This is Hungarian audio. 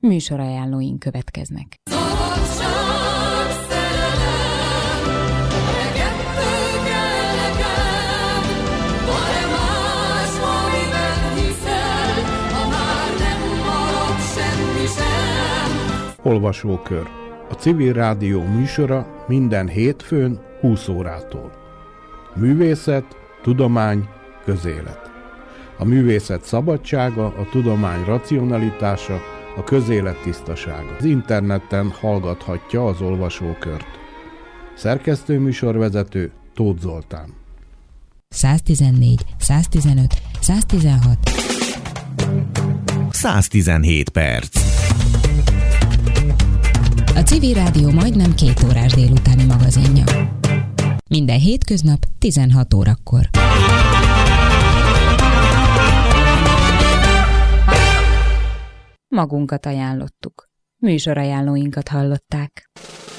Műsorajánlóink következnek. Olvasókör. A Civil Rádió műsora minden hétfőn 20 órától. Művészet, tudomány, közélet. A művészet szabadsága, a tudomány racionalitása, a közélet tisztasága. Az interneten hallgathatja az olvasókört. Szerkesztő műsorvezető Tóth Zoltán. 114, 115, 116. 117 perc. A Civil Rádió majdnem 2 órás délutáni magazinja. Minden hétköznap 16 órakor. Magunkat ajánlottuk. Műsorajánlóinkat hallották.